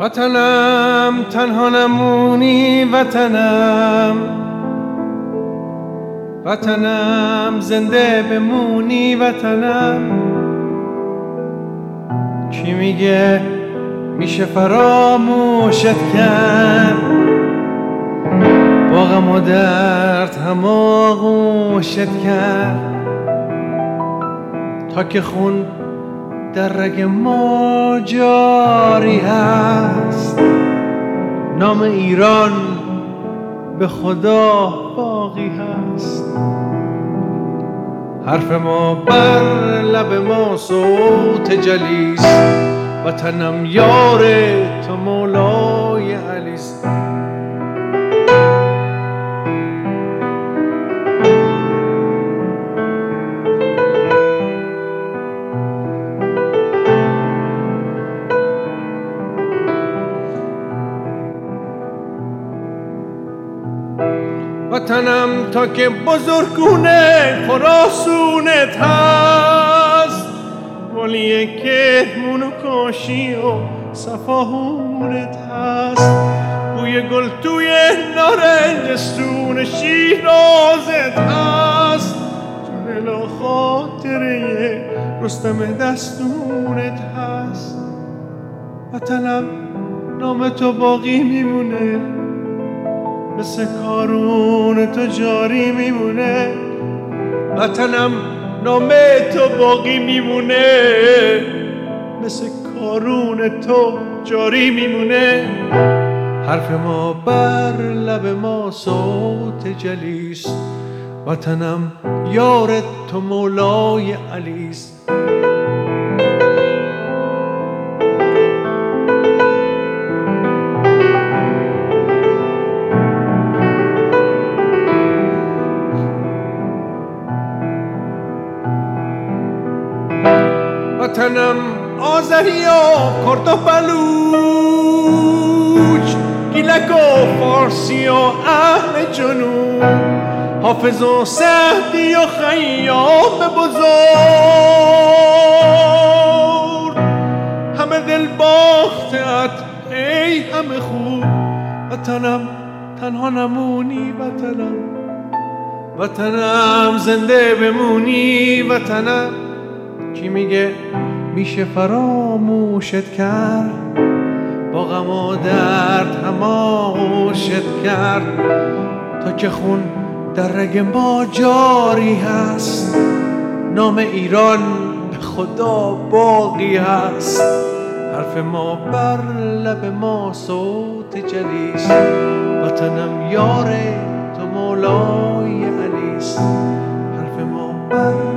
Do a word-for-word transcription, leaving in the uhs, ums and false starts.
وطنم تنها نمونی وطنم، وطنم زنده بمونی وطنم. کی میگه میشه فراموشت کرد، با غم و درد هم آغوشت کرد، تا که خون در رگ ما جاری هست. نام ایران به خدا باقی هست. حرف ما بر لب ما صوت جلیست، وطنم یار تو مولای علیست. وطنم تا که بزرگونه خراسونت هست، ولی کهمون و کاشی و صفاهونت هست. بوی گل توی نارنجستون شیرازت هست، جلو خاطره رستم دستونت هست. وطنم نام تو باقی میمونه، مثل کارون تو جاری میمونه. وطنم نام تو باقی میمونه، مثل کارون تو جاری میمونه. حرف ما بر لب ما صوت جلیست، وطنم یار تو مولای علیست. وطنم آذری و کرد و بلوچ، گیلک و فارسی و اهل جنوب، حافظ و سعدی و خیام بزرگ، همه دل باختت ای همه خوب. وطنم تنها نمونی وطنم، وطنم زنده بمونی وطنم. کی میگه میشه فراموشت کرد، با غم و درد هم آغوشت کرد، تا که خون در رگ ما جاری هست. نام ایران به خدا باقی هست. حرف ما بر لب ما صوت جلیست، وطنم یار تو مولای علیست. حرف ما بر